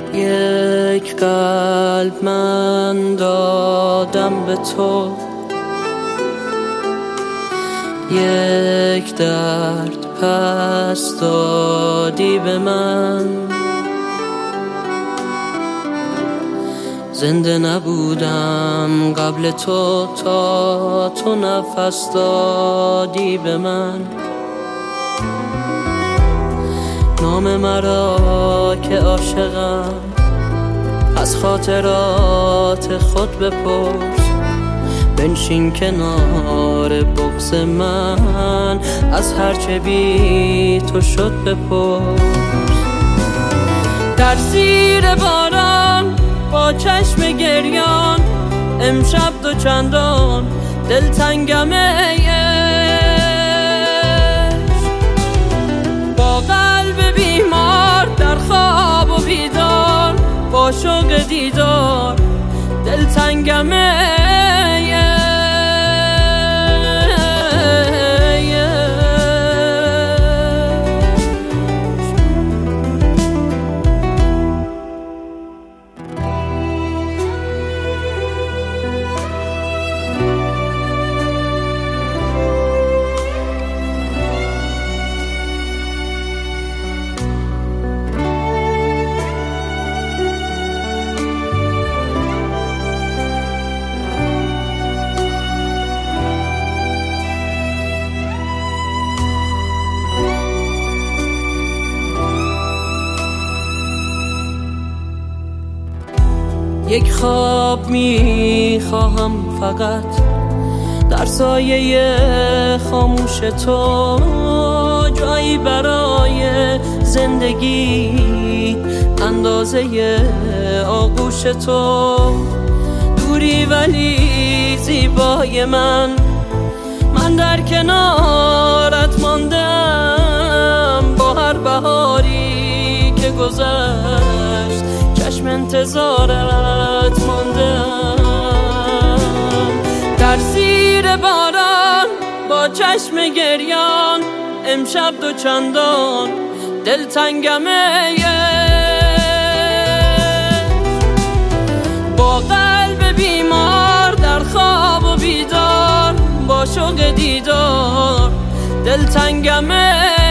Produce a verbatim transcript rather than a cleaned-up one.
یک قلب من دادم به تو، یک درد پس دادی به من. زنده نبودم قبل تو تا تو نفس دادی به من. نام مرا که عاشقم از خاطرات خود بپرس. بنشین کنار بغض من از هرچه بی تو شد بپرس. در زیر باران با چشم گریان امشب دو چندان دلتنگم ای عشق. با قلب بیمار در خواب و بیدار با شوق دیدار دلتنگم ای عشق. یک خواب می خواهم فقط در سایه خاموش تو، جایی برای زندگی اندازه آغوش تو. دوری ولی زیبای من، من در کنارت ماندم با هر بهاری که گذشت چشم انتظارت ماندم. در زیر باران با چشم گریان امشب دو چندان دلتنگم ای عشق. با قلب بیمار در خواب و بیدار با شوق دیدار دلتنگم ای